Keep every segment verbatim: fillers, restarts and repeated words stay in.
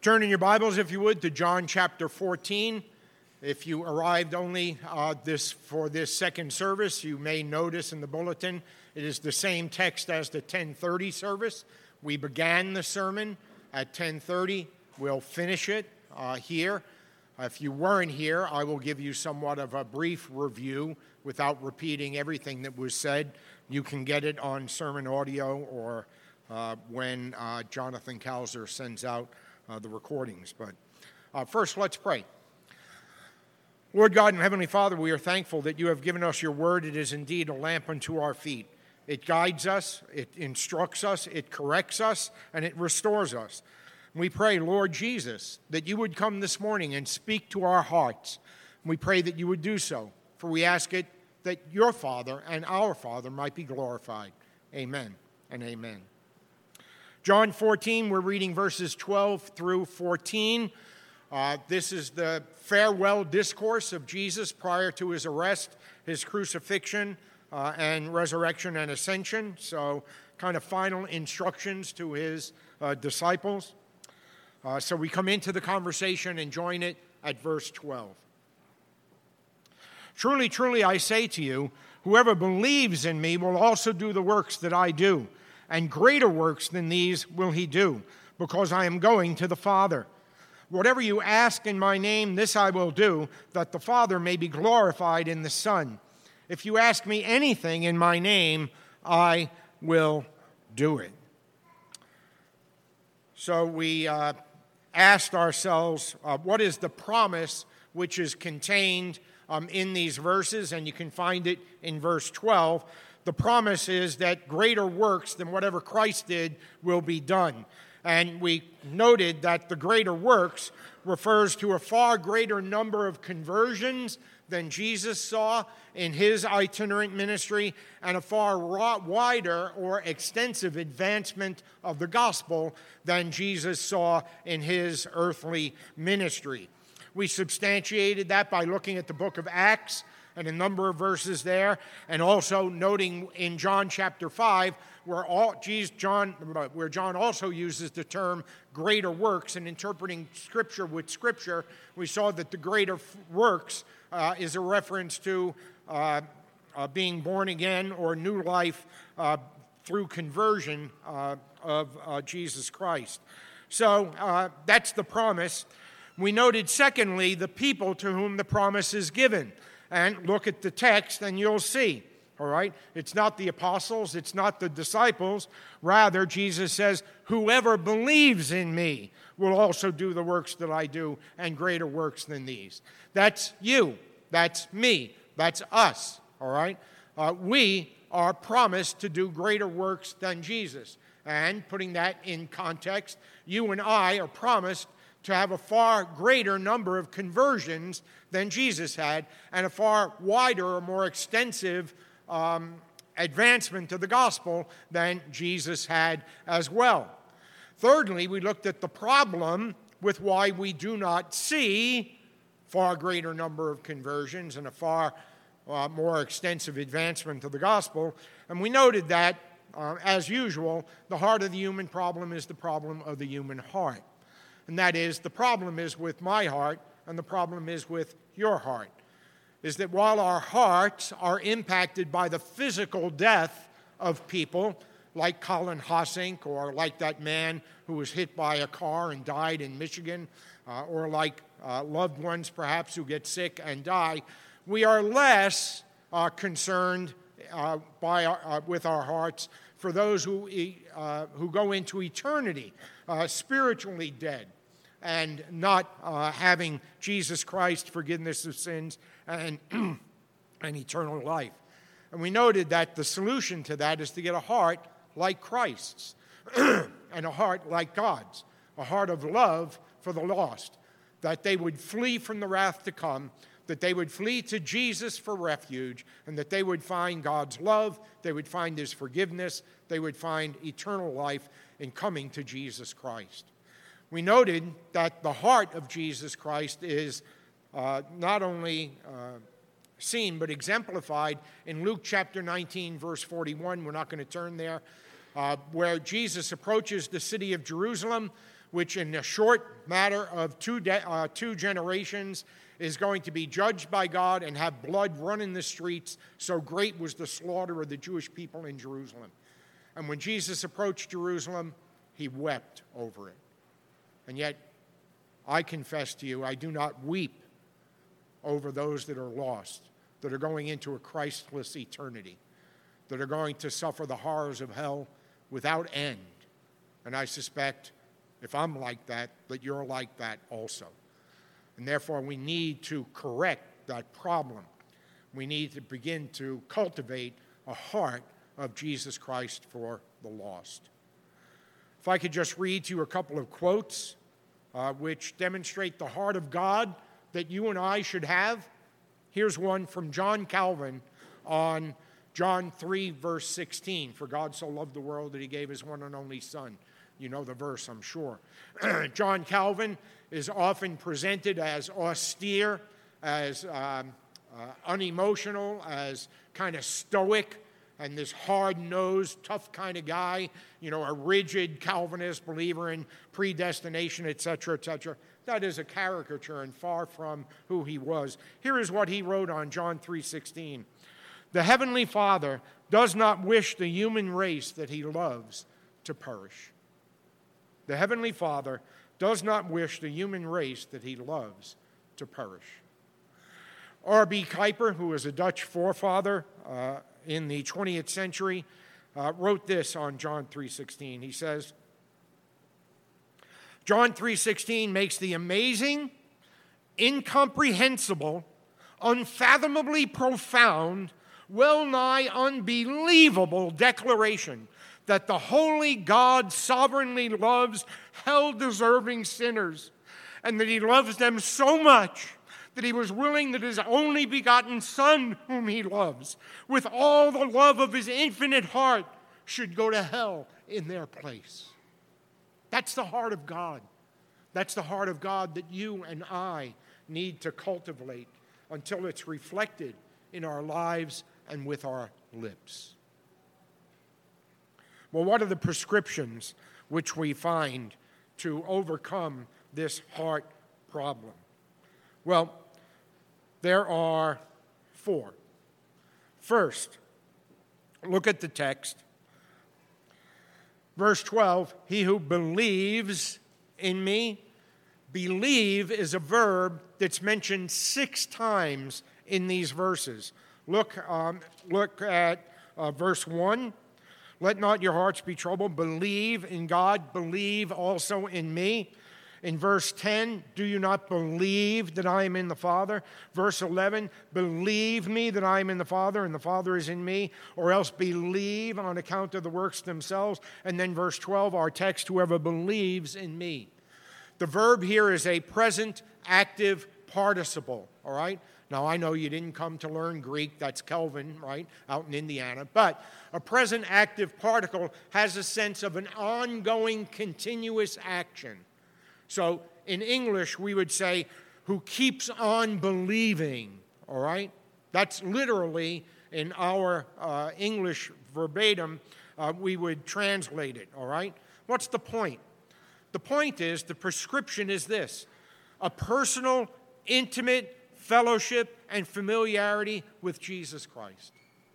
Turn in your Bibles, if you would, to John chapter fourteen. If you arrived only uh, this for this second service, you may notice in the bulletin it is the same text as the ten thirty service. We began the sermon at ten thirty. We'll finish it uh, here. If you weren't here, I will give you somewhat of a brief review without repeating everything that was said. You can get it on sermon audio or uh, when uh, Jonathan Kalzer sends out uh, the recordings. But uh, first, let's pray. Lord God and Heavenly Father, we are thankful that you have given us your word. It is indeed a lamp unto our feet. It guides us, it instructs us, it corrects us, and it restores us. We pray, Lord Jesus, that you would come this morning and speak to our hearts. We pray that you would do so, for we ask it that your Father and our Father might be glorified. Amen and amen. John fourteen, we're reading verses twelve through fourteen. Uh, this is the farewell discourse of Jesus prior to his arrest, his crucifixion, uh, and resurrection and ascension. So kind of final instructions to his uh, disciples. Uh, so we come into the conversation and join it at verse twelve. Truly, truly, I say to you, whoever believes in me will also do the works that I do, and greater works than these will he do, because I am going to the Father. Whatever you ask in my name, this I will do, that the Father may be glorified in the Son. If you ask me anything in my name, I will do it. So we uh, asked ourselves, uh, what is the promise which is contained um, in these verses? And you can find it in verse twelve. The promise is that greater works than whatever Christ did will be done. And we noted that the greater works refers to a far greater number of conversions than Jesus saw in his itinerant ministry, and a far wider or extensive advancement of the gospel than Jesus saw in his earthly ministry. We substantiated that by looking at the book of Acts and a number of verses there, and also noting in John chapter five, where all Jesus, John, where John also uses the term greater works, and interpreting Scripture with Scripture, we saw that the greater works uh, is a reference to uh, uh, being born again or new life uh, through conversion uh, of uh, Jesus Christ. So uh, that's the promise. We noted, secondly, the people to whom the promise is given. And look at the text and you'll see, all right? It's not the apostles, it's not the disciples. Rather, Jesus says, whoever believes in me will also do the works that I do, and greater works than these. That's you, that's me, that's us, all right? Uh, we are promised to do greater works than Jesus. And putting that in context, you and I are promised to have a far greater number of conversions than Jesus had, and a far wider or more extensive um, advancement to the gospel than Jesus had as well. Thirdly, we looked at the problem with why we do not see far greater number of conversions and a far uh, more extensive advancement to the gospel, and we noted that, uh, as usual, the heart of the human problem is the problem of the human heart. And that is, the problem is with my heart, and the problem is with your heart, is that while our hearts are impacted by the physical death of people, like Colin Hosink, or like that man who was hit by a car and died in Michigan, uh, or like uh, loved ones perhaps who get sick and die, we are less uh, concerned uh, by our, uh, with our hearts for those who, uh, who go into eternity, uh, spiritually dead, and not uh, having Jesus Christ, forgiveness of sins, and, and eternal life. And we noted that the solution to that is to get a heart like Christ's, and a heart like God's, a heart of love for the lost, that they would flee from the wrath to come, that they would flee to Jesus for refuge, and that they would find God's love, they would find his forgiveness, they would find eternal life in coming to Jesus Christ. We noted that the heart of Jesus Christ is uh, not only uh, seen but exemplified in Luke chapter nineteen, verse forty-one. We're not going to turn there, uh, where Jesus approaches the city of Jerusalem which in a short matter of two, de- uh, two generations is going to be judged by God and have blood run in the streets. So great was the slaughter of the Jewish people in Jerusalem. And when Jesus approached Jerusalem, he wept over it. And yet, I confess to you, I do not weep over those that are lost, that are going into a Christless eternity, that are going to suffer the horrors of hell without end. And I suspect, if I'm like that, that you're like that also. And therefore, we need to correct that problem. We need to begin to cultivate a heart of Jesus Christ for the lost. If I could just read to you a couple of quotes uh, which demonstrate the heart of God that you and I should have. Here's one from John Calvin on John three, verse sixteen. For God so loved the world that he gave his one and only Son. You know the verse, I'm sure. John Calvin is often presented as austere, as um, uh, unemotional, as kind of stoic, and this hard-nosed, tough kind of guy, you know, a rigid Calvinist believer in predestination, et cetera, et cetera. That is a caricature and far from who he was. Here is what he wrote on John three sixteen. The Heavenly Father does not wish the human race that he loves to perish. The Heavenly Father does not wish the human race that he loves to perish. R B Kuiper, who is a Dutch forefather uh, in the twentieth century, uh, wrote this on John three sixteen. He says, John three sixteen makes the amazing, incomprehensible, unfathomably profound, well-nigh unbelievable declaration that the holy God sovereignly loves hell-deserving sinners, and that he loves them so much that he was willing that his only begotten Son, whom he loves, with all the love of his infinite heart, should go to hell in their place. That's the heart of God. That's the heart of God that you and I need to cultivate until it's reflected in our lives and with our lips. Well, what are the prescriptions which we find to overcome this heart problem? Well, there are four. First, look at the text. Verse twelve, he who believes in me. Believe is a verb that's mentioned six times in these verses. Look, um, look at uh, verse one. Let not your hearts be troubled. Believe in God. Believe also in me. In verse ten, do you not believe that I am in the Father? Verse eleven, believe me that I am in the Father and the Father is in me, or else believe on account of the works themselves. And then verse twelve, our text, whoever believes in me. The verb here is a present active participle, all right? Now, I know you didn't come to learn Greek. That's Kelvin, right, out in Indiana. But a present active particle has a sense of an ongoing, continuous action. So in English, we would say, who keeps on believing, all right? That's literally, in our uh, English verbatim, uh, we would translate it, all right? What's the point? The point is, the prescription is this: a personal, intimate fellowship and familiarity with Jesus Christ.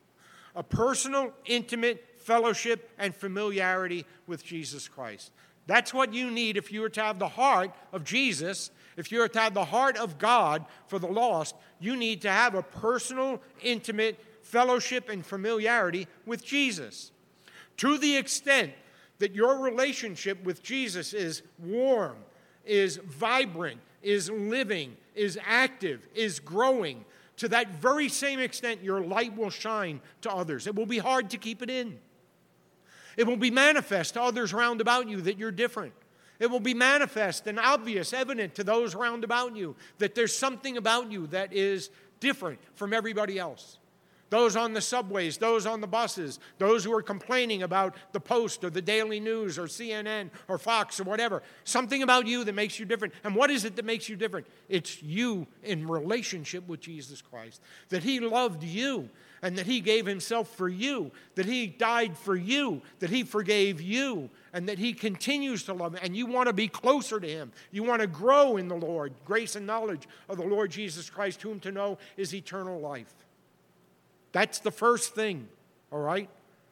A personal, intimate fellowship and familiarity with Jesus Christ. That's what you need if you are to have the heart of Jesus, if you are to have the heart of God for the lost. You need to have a personal, intimate fellowship and familiarity with Jesus. To the extent that your relationship with Jesus is warm, is vibrant, is living, is active, is growing, to that very same extent your light will shine to others. It will be hard to keep it in. It will be manifest to others round about you that you're different. It will be manifest and obvious, evident to those round about you that there's something about you that is different from everybody else. Those on the subways, those on the buses, those who are complaining about the Post or the Daily News or C N N or Fox or whatever. Something about you that makes you different. And what is it that makes you different? It's you in relationship with Jesus Christ. That he loved you and that he gave himself for you. That he died for you. That he forgave you. and that he continues to love, and you want to be closer to him. You want to grow in the Lord, grace and knowledge of the Lord Jesus Christ, whom to know is eternal life. That's the first thing, all right?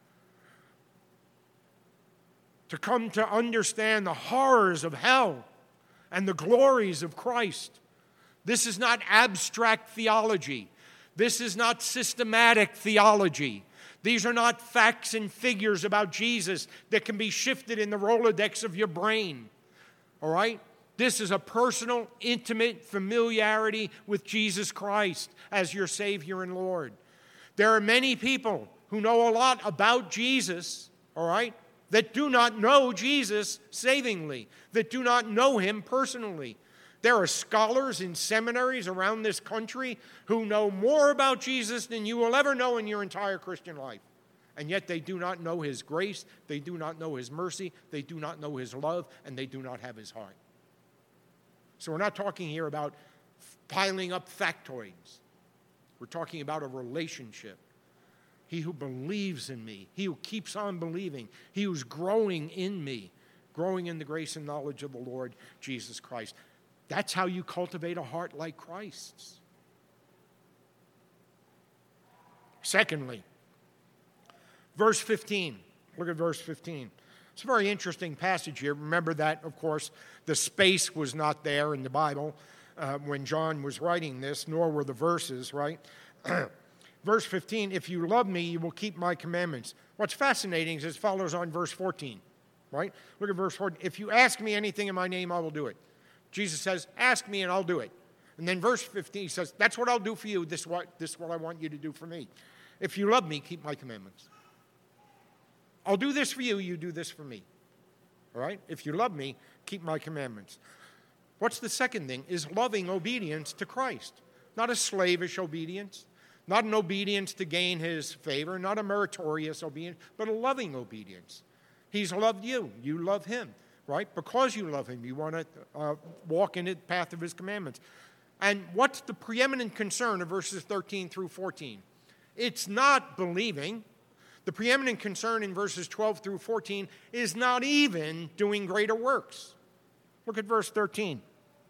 To come to understand the horrors of hell and the glories of Christ. This is not abstract theology. This is not systematic theology. These are not facts and figures about Jesus that can be shifted in the Rolodex of your brain. All right? This is a personal, intimate familiarity with Jesus Christ as your Savior and Lord. There are many people who know a lot about Jesus, all right, that do not know Jesus savingly, that do not know him personally. There are scholars in seminaries around this country who know more about Jesus than you will ever know in your entire Christian life. And yet they do not know his grace, they do not know his mercy, they do not know his love, and they do not have his heart. So we're not talking here about piling up factoids. We're talking about a relationship. He who believes in me, he who keeps on believing, he who's growing in me, growing in the grace and knowledge of the Lord Jesus Christ. That's how you cultivate a heart like Christ's. Secondly, verse fifteen. Look at verse fifteen. It's a very interesting passage here. Remember that, of course, the space was not there in the Bible uh, when John was writing this, nor were the verses, right? Verse fifteen, if you love me, you will keep my commandments. What's fascinating is it follows on verse fourteen, right? Look at verse fourteen. If you ask me anything in my name, I will do it. Jesus says, ask me and I'll do it. And then verse fifteen says, that's what I'll do for you. This is what, this is what I want you to do for me. If you love me, keep my commandments. I'll do this for you, you do this for me. All right? If you love me, keep my commandments. What's the second thing? Is loving obedience to Christ. Not a slavish obedience, not an obedience to gain his favor, not a meritorious obedience, but a loving obedience. He's loved you. You love him, right? Because you love him, you want to uh, walk in the path of his commandments. And what's the preeminent concern of verses thirteen through fourteen? It's not believing. The preeminent concern in verses twelve through fourteen is not even doing greater works. Look at verse thirteen.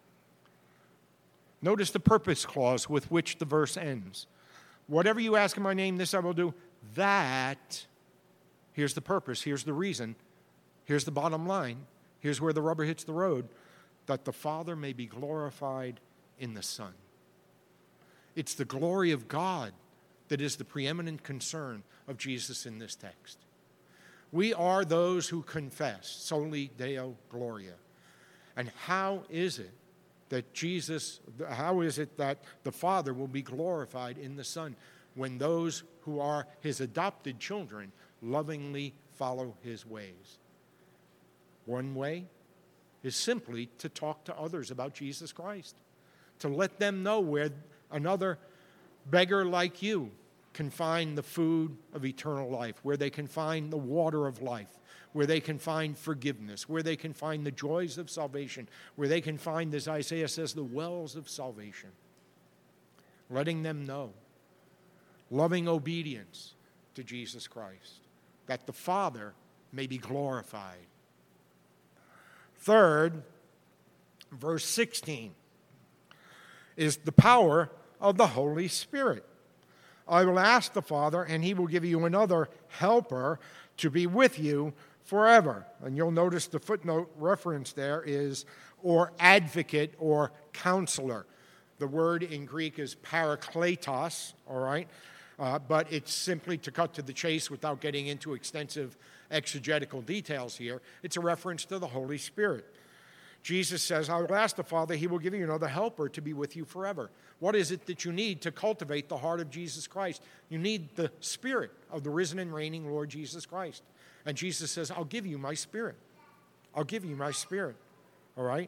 Notice the purpose clause with which the verse ends. Whatever you ask in my name, this I will do. That, here's the purpose, here's the reason, here's the bottom line, here's where the rubber hits the road, that the Father may be glorified in the Son. It's the glory of God that is the preeminent concern of Jesus in this text. We are those who confess, soli Deo Gloria. And how is it that Jesus, how is it that the Father will be glorified in the Son when those who are his adopted children lovingly follow his ways? One way is simply to talk to others about Jesus Christ, to let them know where another beggar like you can find the food of eternal life, where they can find the water of life, where they can find forgiveness, where they can find the joys of salvation, where they can find, as Isaiah says, the wells of salvation. Letting them know, loving obedience to Jesus Christ, that the Father may be glorified. Third, verse sixteen, is the power of the Holy Spirit. I will ask the Father, and he will give you another helper to be with you forever. And you'll notice the footnote reference there is, or advocate or counselor. The word in Greek is parakletos, all right? Uh, but it's simply, to cut to the chase without getting into extensive exegetical details here, it's a reference to the Holy Spirit. Jesus says, I will ask the Father, he will give you another helper to be with you forever. What is it that you need to cultivate the heart of Jesus Christ? You need the Spirit of the risen and reigning Lord Jesus Christ. And Jesus says, I'll give you my Spirit. I'll give you my Spirit. All right?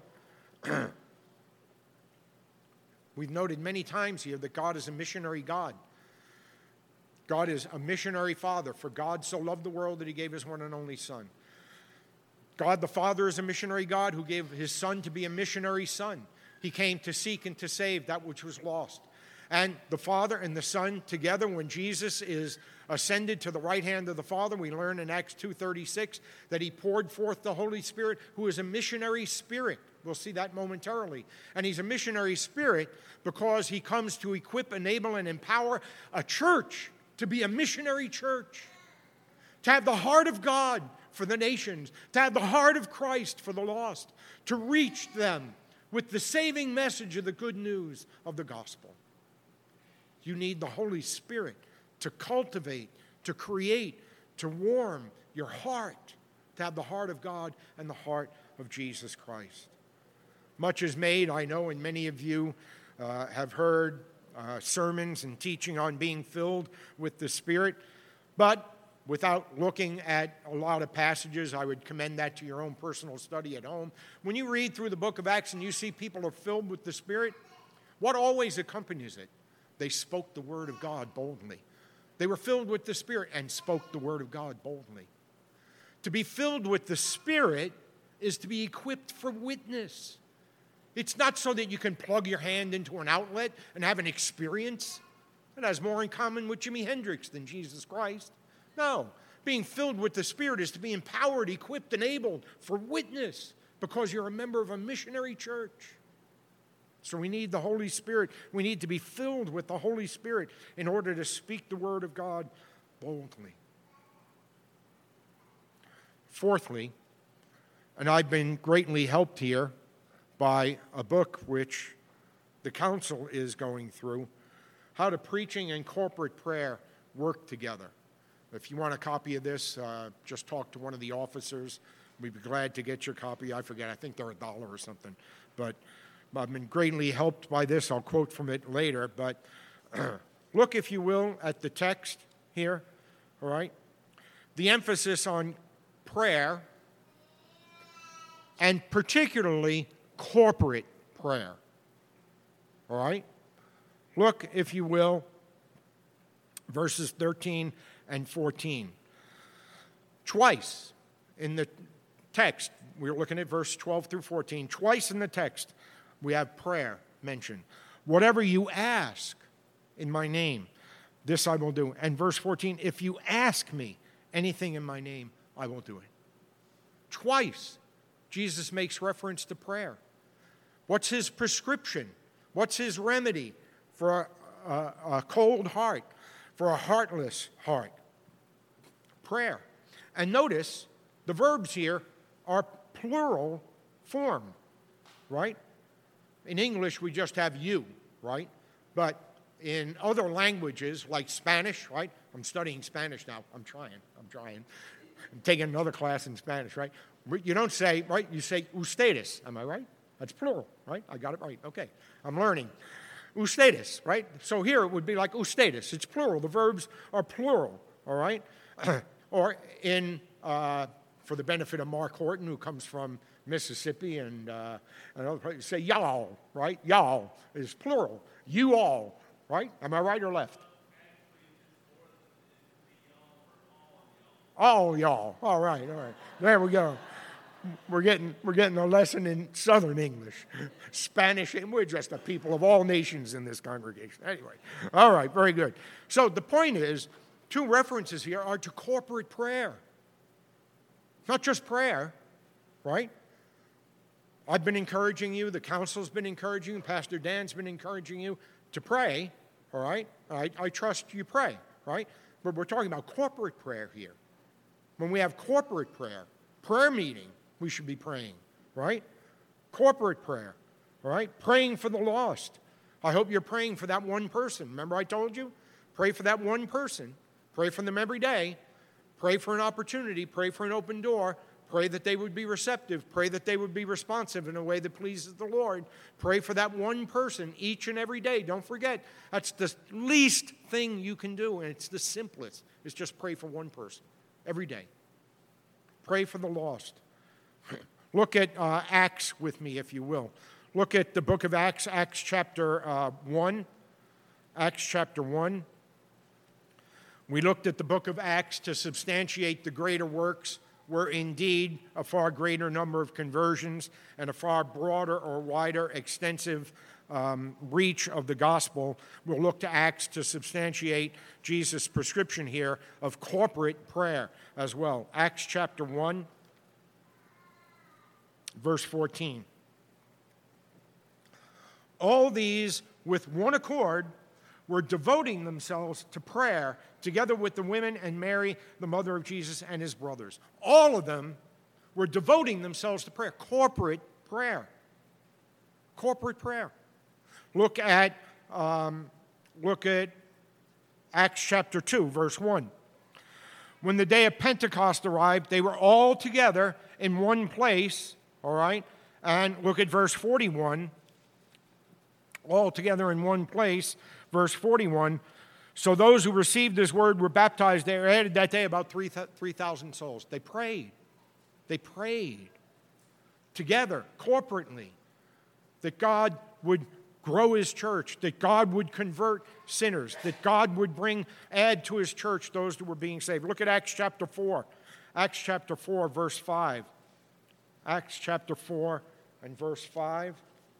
We've noted many times here that God is a missionary God. God is a missionary Father. For God so loved the world that he gave his one and only Son. God the Father is a missionary God who gave his Son to be a missionary Son. He came to seek and to save that which was lost. And the Father and the Son together, when Jesus is ascended to the right hand of the Father, we learn in Acts two thirty-six that he poured forth the Holy Spirit, who is a missionary spirit. We'll see that momentarily. And he's a missionary spirit because he comes to equip, enable, and empower a church to be a missionary church, to have the heart of God for the nations, to have the heart of Christ for the lost, to reach them with the saving message of the good news of the gospel. You need the Holy Spirit to cultivate, to create, to warm your heart, to have the heart of God and the heart of Jesus Christ. Much is made, I know, and many of you uh, have heard uh, sermons and teaching on being filled with the Spirit, but without looking at a lot of passages, I would commend that to your own personal study at home. When you read through the book of Acts and you see people are filled with the Spirit, what always accompanies it? They spoke the word of God boldly. They were filled with the Spirit and spoke the word of God boldly. To be filled with the Spirit is to be equipped for witness. It's not so that you can plug your hand into an outlet and have an experience. It has more in common with Jimi Hendrix than Jesus Christ. No, being filled with the Spirit is to be empowered, equipped, enabled for witness because you're a member of a missionary church. So we need the Holy Spirit. We need to be filled with the Holy Spirit in order to speak the word of God boldly. Fourthly, and I've been greatly helped here by a book which the council is going through, How do Preaching and Corporate Prayer Work Together? If you want a copy of this, uh, just talk to one of the officers. We'd be glad to get your copy. I forget, I think they're a dollar or something. But I've been greatly helped by this. I'll quote from it later. But look, if you will, at the text here, all right? The emphasis on prayer, and particularly corporate prayer, all right? Look, if you will, verses thirteen and fourteen. Twice in the text, we're looking at verse twelve through fourteen, twice in the text, we have prayer mentioned. Whatever you ask in my name, this I will do. And verse fourteen, if you ask me anything in my name, I will do it. Twice, Jesus makes reference to prayer. What's his prescription? What's his remedy for a, a, a cold heart, for a heartless heart? Prayer. And notice, the verbs here are plural form, right? In English, we just have you, right? But in other languages, like Spanish, right? I'm studying Spanish now. I'm trying. I'm trying. I'm taking another class in Spanish, right? You don't say, right? You say ustedes. Am I right? That's plural, right? I got it right. Okay. I'm learning. Ustedes, right? So here it would be like ustedes. It's plural. The verbs are plural, all right? Or in, uh, for the benefit of Mark Horton, who comes from Mississippi and uh, another place, say y'all, right? Y'all is plural. You all, right? Am I right or left? All y'all. All right, all right. There we go. We're getting we're getting a lesson in Southern English, Spanish, and we're just a people of all nations in this congregation. Anyway, all right, very good. So the point is, two references here are to corporate prayer. Not just prayer, right? I've been encouraging you, the council's been encouraging you, Pastor Dan's been encouraging you to pray, all right? I, I trust you pray, right? But we're talking about corporate prayer here. When we have corporate prayer, prayer meeting, we should be praying, right? Corporate prayer, all right? Praying for the lost. I hope you're praying for that one person. Remember I told you? Pray for that one person. Pray for them every day. Pray for an opportunity. Pray for an open door. Pray that they would be receptive. Pray that they would be responsive in a way that pleases the Lord. Pray for that one person each and every day. Don't forget, that's the least thing you can do, and it's the simplest, is just pray for one person every day. Pray for the lost. Look at uh, Acts with me, if you will. Look at the book of Acts, Acts chapter uh, one. Acts chapter one. We looked at the book of Acts to substantiate the greater works were indeed a far greater number of conversions and a far broader or wider extensive um, reach of the gospel. We'll look to Acts to substantiate Jesus' prescription here of corporate prayer as well. Acts chapter one, verse fourteen. All these, with one accord, were devoting themselves to prayer, together with the women and Mary, the mother of Jesus, and his brothers. All of them were devoting themselves to prayer, corporate prayer. Corporate prayer. Look at, um, look at Acts chapter two, verse one. When the day of Pentecost arrived, they were all together in one place, all right? And look at verse forty-one. All together in one place. Verse forty-one, so those who received this word were baptized. There added that day about three thousand souls. They prayed. They prayed together, corporately, that God would grow his church, that God would convert sinners, that God would bring, add to his church those who were being saved. Look at Acts chapter four. Acts chapter four, verse five. Acts chapter four and verse five.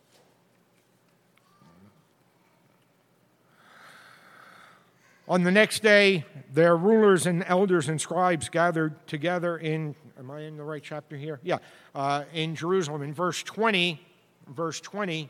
On the next day, their rulers and elders and scribes gathered together in, am I in the right chapter here? Yeah, uh, in Jerusalem. In verse twenty, verse twenty,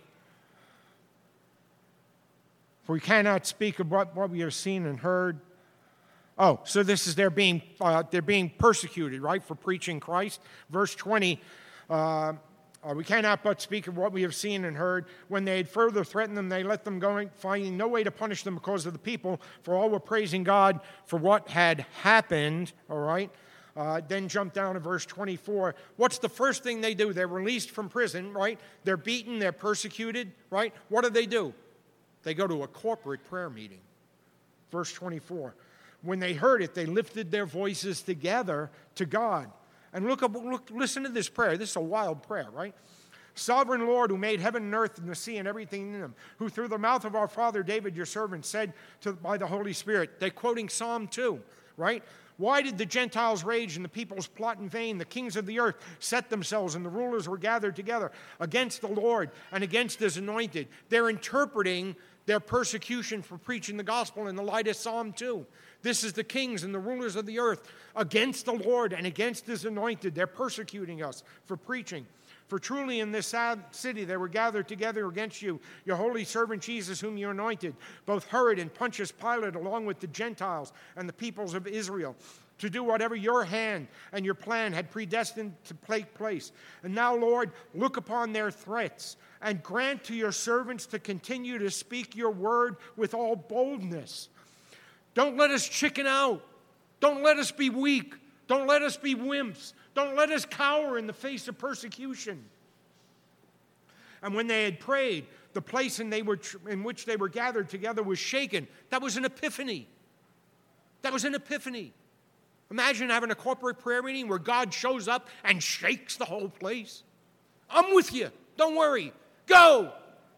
for we cannot speak of what, what we have seen and heard. Oh, so this is they're being uh, they're being persecuted, right, for preaching Christ. Verse twenty. Uh, Uh, we cannot but speak of what we have seen and heard. When they had further threatened them, they let them go, finding no way to punish them because of the people, for all were praising God for what had happened, all right? Uh, then jump down to verse twenty-four. What's the first thing they do? They're released from prison, right? They're beaten, they're persecuted, right? What do they do? They go to a corporate prayer meeting. Verse twenty-four. When they heard it, they lifted their voices together to God. And look up, look, listen to this prayer. This is a wild prayer, right? Sovereign Lord, who made heaven and earth and the sea and everything in them, who through the mouth of our father David, your servant, said to, by the Holy Spirit. They're quoting Psalm two, right? Why did the Gentiles rage and the peoples plot in vain? The kings of the earth set themselves and the rulers were gathered together against the Lord and against his anointed. They're interpreting their persecution for preaching the gospel in the light of Psalm two. This is the kings and the rulers of the earth against the Lord and against his anointed. They're persecuting us for preaching. For truly in this sad city they were gathered together against you, your holy servant Jesus, whom you anointed, both Herod and Pontius Pilate, along with the Gentiles and the peoples of Israel, to do whatever your hand and your plan had predestined to take place. And now, Lord, look upon their threats and grant to your servants to continue to speak your word with all boldness. Don't let us chicken out. Don't let us be weak. Don't let us be wimps. Don't let us cower in the face of persecution. And when they had prayed, the place in, they were, in which they were gathered together was shaken. That was an epiphany. That was an epiphany. Imagine having a corporate prayer meeting where God shows up and shakes the whole place. I'm with you. Don't worry. Go.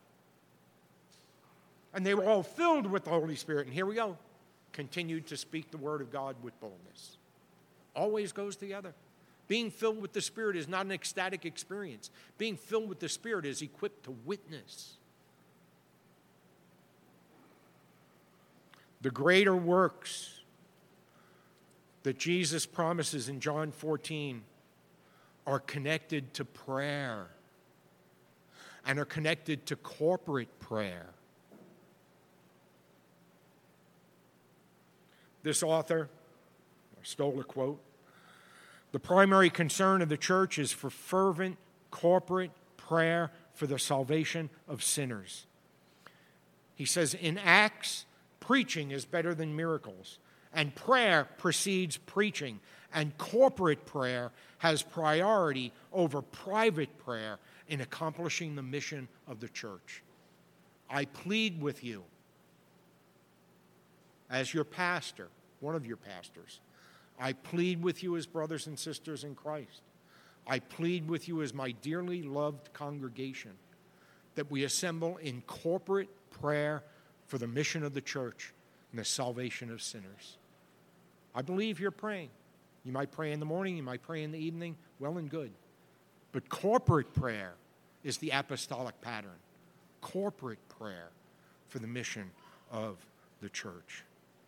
And they were all filled with the Holy Spirit. And here we go. Continued to speak the word of God with boldness. Always goes together. Being filled with the Spirit is not an ecstatic experience. Being filled with the Spirit is equipped to witness. The greater works that Jesus promises in John fourteen are connected to prayer and are connected to corporate prayer. This author, I stole a quote, the primary concern of the church is for fervent corporate prayer for the salvation of sinners. He says, in Acts, preaching is better than miracles, and prayer precedes preaching, and corporate prayer has priority over private prayer in accomplishing the mission of the church. I plead with you, as your pastor, one of your pastors, I plead with you as brothers and sisters in Christ. I plead with you as my dearly loved congregation that we assemble in corporate prayer for the mission of the church and the salvation of sinners. I believe you're praying. You might pray in the morning, you might pray in the evening, well and good. But corporate prayer is the apostolic pattern. Corporate prayer for the mission of the church.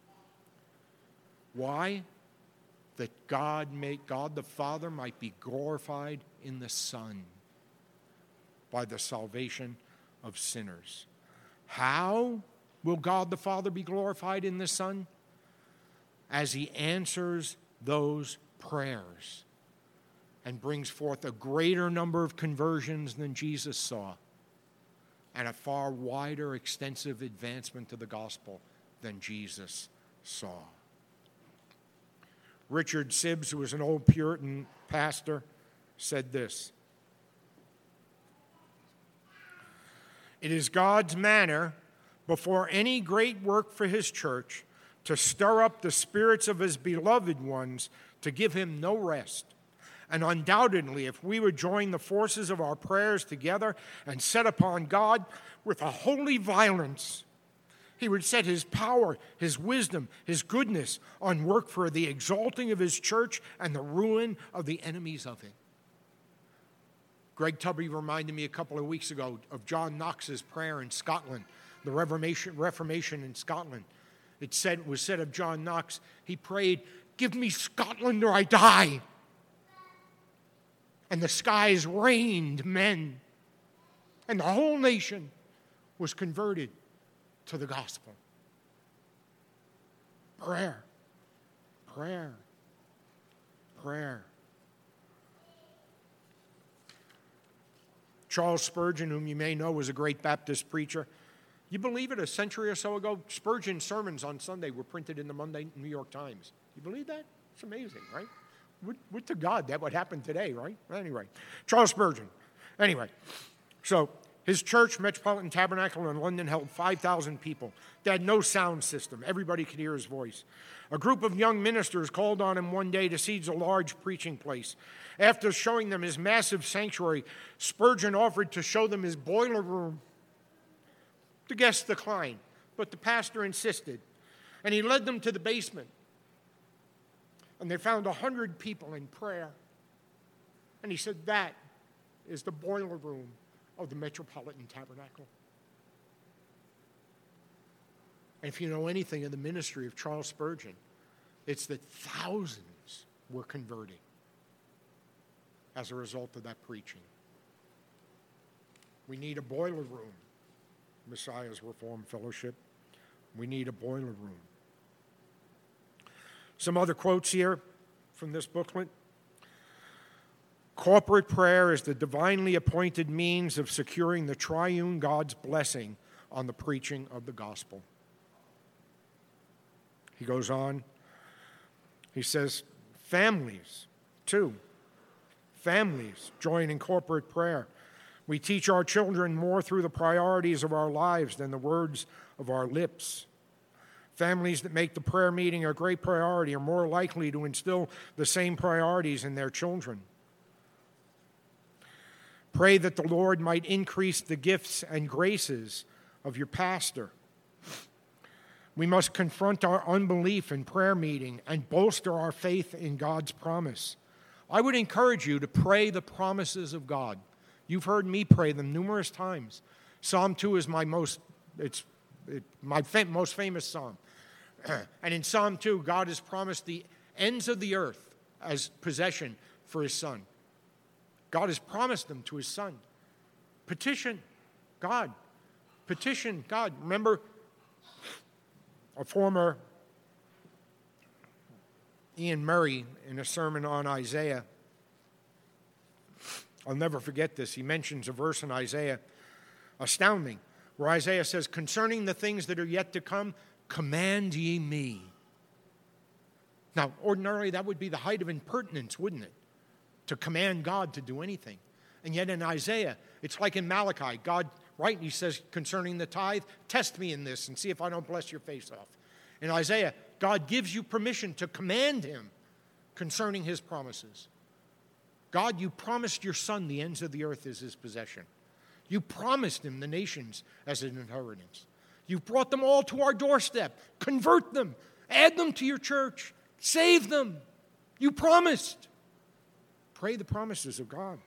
Why? That God may, God the Father might be glorified in the Son by the salvation of sinners. How will God the Father be glorified in the Son? As he answers those prayers and brings forth a greater number of conversions than Jesus saw, and a far wider, extensive advancement to the gospel than Jesus saw. Richard Sibbes, who was an old Puritan pastor, said this: "It is God's manner, before any great work for his church, to stir up the spirits of his beloved ones to give him no rest. And undoubtedly, if we would join the forces of our prayers together and set upon God with a holy violence, he would set his power, his wisdom, his goodness on work for the exalting of his church and the ruin of the enemies of it." Greg Tubby reminded me a couple of weeks ago of John Knox's prayer in Scotland, the Reformation, Reformation in Scotland. It said, it was said of John Knox, he prayed, "Give me Scotland or I die." And the skies rained men. And the whole nation was converted to the gospel. Prayer. Prayer. Prayer. Charles Spurgeon, whom you may know, was a great Baptist preacher. You believe it, a century or so ago, Spurgeon's sermons on Sunday were printed in the Monday New York Times. You believe that? It's amazing, right? Would, would to God that would happen today, right? Anyway, Charles Spurgeon. Anyway, so his church, Metropolitan Tabernacle in London, held five thousand people. They had no sound system. Everybody could hear his voice. A group of young ministers called on him one day to siege a large preaching place. After showing them his massive sanctuary, Spurgeon offered to show them his boiler room. The guests declined, but the pastor insisted, and he led them to the basement. And they found a hundred people in prayer. And he said, "That is the boiler room of the Metropolitan Tabernacle." And if you know anything of the ministry of Charles Spurgeon, it's that thousands were converted as a result of that preaching. We need a boiler room, Messiah's Reformed Fellowship. We need a boiler room. Some other quotes here from this booklet. Corporate prayer is the divinely appointed means of securing the triune God's blessing on the preaching of the gospel. He goes on. He says, families, too. Families join in corporate prayer. We teach our children more through the priorities of our lives than the words of our lips. Families that make the prayer meeting a great priority are more likely to instill the same priorities in their children. Pray that the Lord might increase the gifts and graces of your pastor. We must confront our unbelief in prayer meeting and bolster our faith in God's promise. I would encourage you to pray the promises of God. You've heard me pray them numerous times. Psalm two is my most, it's it, my fam- most famous psalm. And in Psalm two, God has promised the ends of the earth as possession for his son. God has promised them to his son. Petition God. Petition God. Remember, a former Ian Murray, in a sermon on Isaiah, I'll never forget this. He mentions a verse in Isaiah, astounding, where Isaiah says, "Concerning the things that are yet to come, command ye me." Now, ordinarily, that would be the height of impertinence, wouldn't it? To command God to do anything. And yet in Isaiah, it's like in Malachi, God, right, he says, concerning the tithe, test me in this and see if I don't bless your face off. In Isaiah, God gives you permission to command him concerning his promises. God, you promised your son the ends of the earth as his possession. You promised him the nations as an inheritance. You've brought them all to our doorstep. Convert them. Add them to your church. Save them. You promised. Pray the promises of God.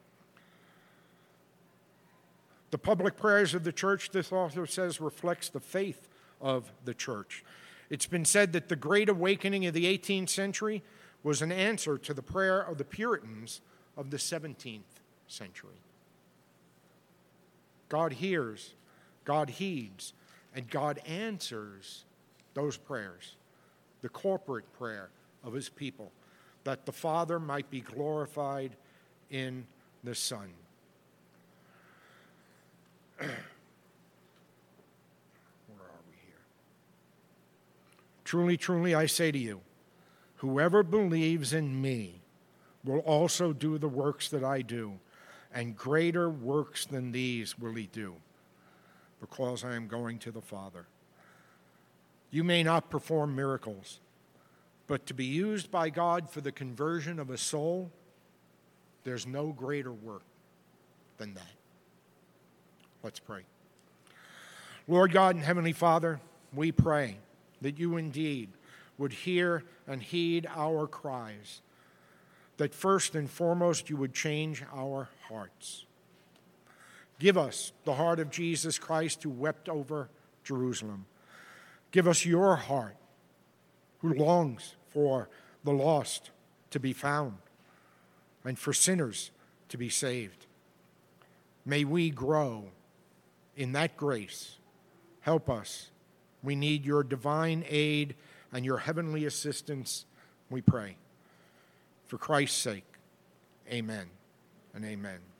The public prayers of the church, this author says, reflects the faith of the church. It's been said that the Great Awakening of the eighteenth century was an answer to the prayer of the Puritans of the seventeenth century. God hears, God heeds, and God answers those prayers, the corporate prayer of his people, that the Father might be glorified in the Son. Where are we here? Truly, truly, I say to you, whoever believes in me will also do the works that I do, and greater works than these will he do, because I am going to the Father. You may not perform miracles, but to be used by God for the conversion of a soul, there's no greater work than that. Let's pray. Lord God and Heavenly Father, we pray that you indeed would hear and heed our cries, that first and foremost you would change our hearts. Give us the heart of Jesus Christ who wept over Jerusalem. Give us your heart who longs for the lost to be found and for sinners to be saved. May we grow in that grace. Help us. We need your divine aid and your heavenly assistance, we pray. For Christ's sake, amen and amen.